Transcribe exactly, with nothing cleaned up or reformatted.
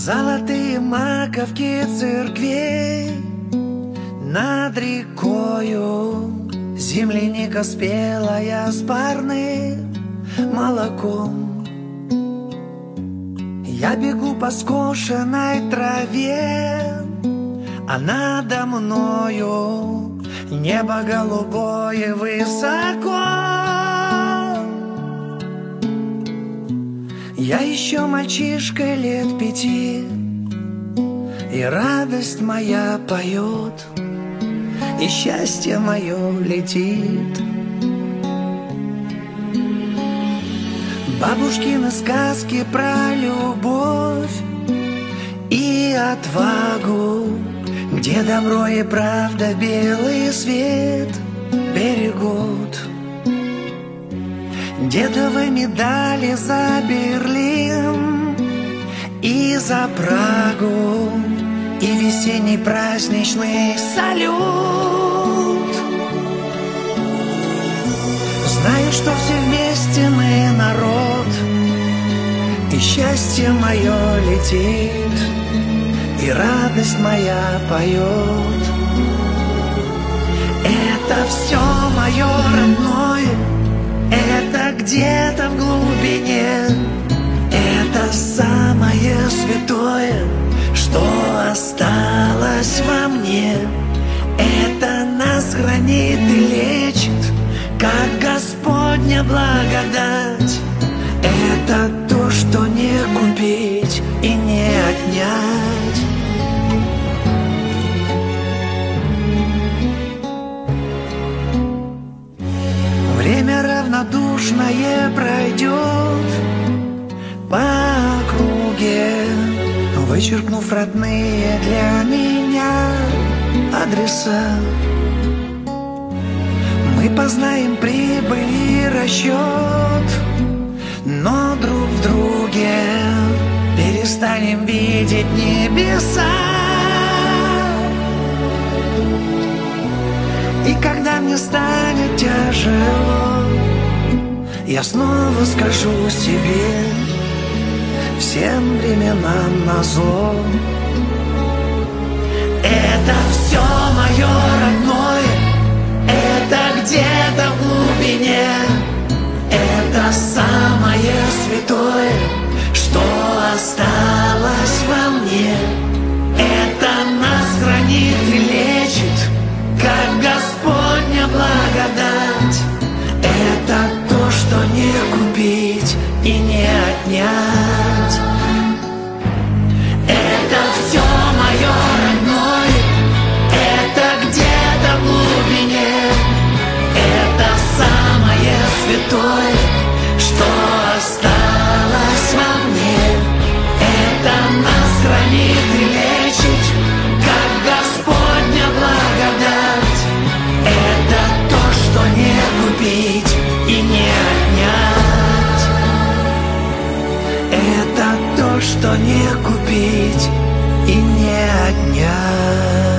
Золотые маковки церквей над рекою, земляника спелая с парным молоком. Я бегу по скошенной траве, а надо мною небо голубое высоко. Я еще мальчишкой лет пяти, и радость моя поет, и счастье мое летит. Бабушкины сказки про любовь и отвагу, где добро и правда белый свет берегут. Дедовы медали за Берлин и за Прагу, и весенний праздничный салют. Знаю, что все вместе мы народ, и счастье мое летит, и радость моя поет. Это все мое родное, это где-то в глубине, это самое святое, что осталось во мне. Это нас хранит и лечит, как Господня благодать. Это то, что не купить и не отнять. Время равнодушное пройдет по округе, вычеркнув родные для меня адреса. Мы познаем прибыль и расчет, но друг в друге перестанем видеть небеса. И когда мне станет тяжело, я снова скажу себе: всем временам назло. Это все мое родное, это где-то в глубине, это самое святое, что осталось во мне. Это нас хранит и лечит, как Господня благодать. Это то, что не купить и не отнять. Это все мое родное, это где-то в глубине, это самое святое, что осталось во мне. Это нас хранит и лечит, как Господня благодать. Это то, что не купить и не отнять. Это то, что не купить и не отнять.